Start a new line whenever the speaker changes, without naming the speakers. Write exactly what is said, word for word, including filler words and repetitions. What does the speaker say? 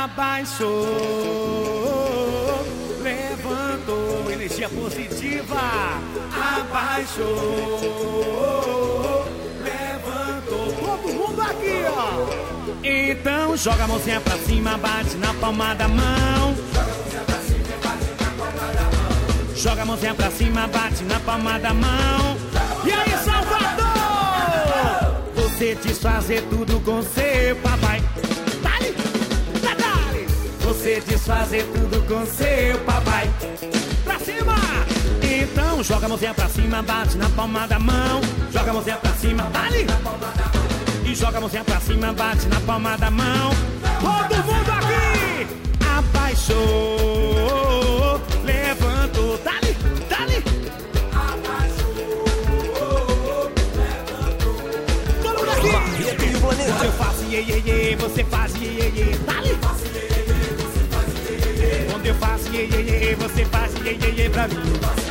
Abaixou, levantou, energia positiva. Abaixou, levantou. Todo mundo aqui, ó. Então joga a mãozinha pra cima, bate na palma da mão. Joga a mãozinha pra cima, bate na palma da mão. E aí, Salvador? Você desfazer tudo com seu papai. Dale, dale. Você desfazer tudo com seu papai. Pra cima! Então joga a mãozinha pra cima, bate na palma da mão. Joga a mãozinha pra cima, dale. E joga a mãozinha pra cima, bate na palma da mão. Todo mundo aqui! Abaixou, levantou, dale, dale.
Barreto e o Planeta.
Eu faço iê, iê, iê, você faz iê, iê, iê. Dale. Quando eu faço iê, iê, iê, você faz iê, iê, iê pra mim.